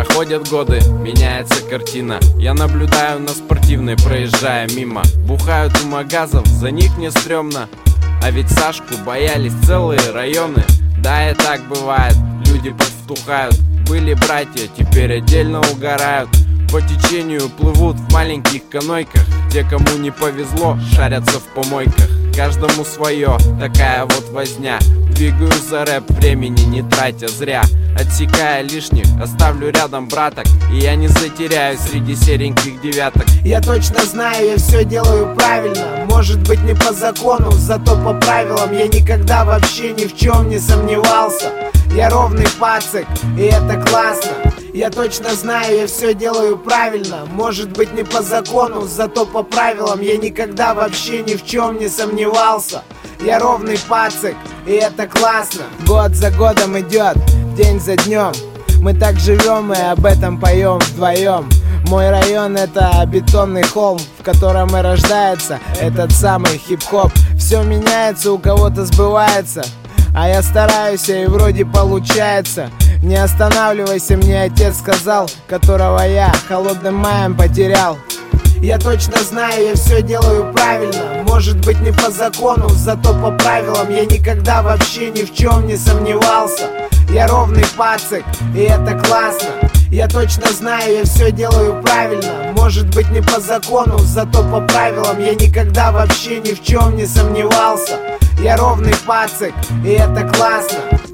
Проходят годы, меняется картина. Я наблюдаю на спортивной, проезжая мимо. Бухают у магазов, за них не стрёмно. А ведь Сашку боялись целые районы. Да, и так бывает, люди подвтухают. Были братья, теперь отдельно угорают. По течению плывут в маленьких канойках. Те, кому не повезло, шарятся в помойках. Каждому свое, такая вот возня. Двигаю за рэп, времени не тратя зря. Отсекая лишних, оставлю рядом браток. И я не затеряюсь среди сереньких девяток. Я точно знаю, я все делаю правильно. Может быть не по закону, зато по правилам. Я никогда вообще ни в чем не сомневался. Я ровный пацик, и это классно. Я точно знаю, я все делаю правильно. Может быть не по закону, зато по правилам. Я никогда вообще ни в чем не сомневался. Я ровный пацик, и это классно. Год за годом идет, день за днем. Мы так живем и об этом поем вдвоем. Мой район — это бетонный холм, в котором и рождается этот самый хип-хоп. Все меняется, у кого-то сбывается, а я стараюсь, и вроде получается. Не останавливайся, мне отец сказал, которого я холодным маем потерял. Я точно знаю, я все делаю правильно. Может быть не по закону, зато по правилам. Я никогда вообще ни в чем не сомневался. Я ровный пацик, и это классно. Я точно знаю, я все делаю правильно. Может быть не по закону, зато по правилам. Я никогда вообще ни в чем не сомневался. Я ровный пацик, и это классно.